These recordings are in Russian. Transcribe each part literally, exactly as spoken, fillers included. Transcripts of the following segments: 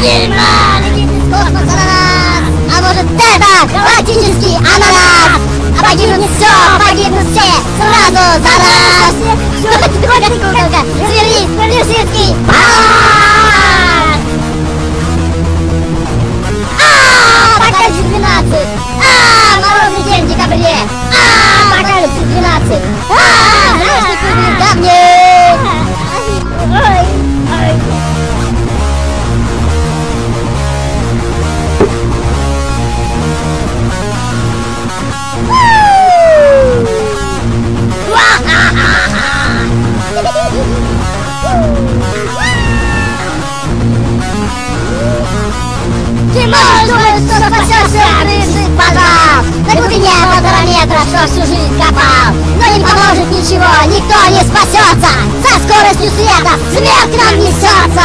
ведьма летит из космоса на нас. А может это галактический ананас? А погибнут все, погибнут все сразу за раз. Звери, Плюсинский парк. А, Апокалипсис двенадцать. А, морозный день в декабре. А, Апокалипсис двенадцать. А, страшный пуговик камней. Ой, ой. Ты можешь думать, что спасешься, рыжий подвал. На глубине полтора метра, что всю жизнь копал. Но не поможет ничего, никто не спасется. Со скоростью света смерть к нам несется.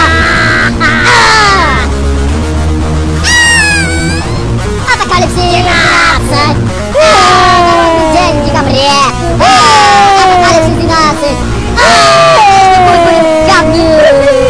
Апокалипсис двенадцать. День в декабре. Апокалипсис двенадцать. Пусть будет камни.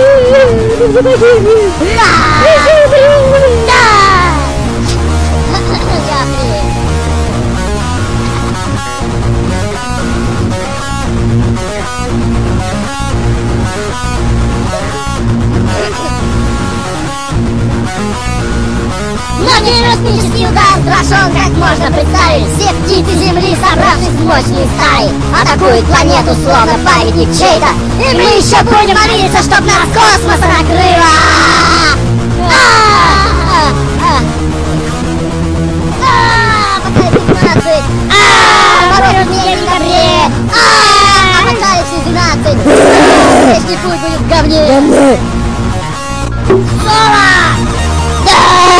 Многие космический удар страшен, как можно представить. Все птицы Земли, собравшись в мощные стаи, атакуют планету, словно памятник чей-то. И мы еще будем молиться, чтоб нас космоса накрыло. Апокалипсис двенадцать. Морозный день в декабре. Апокалипсис двенадцать. Вечный путь будет в говне. Соло! Да!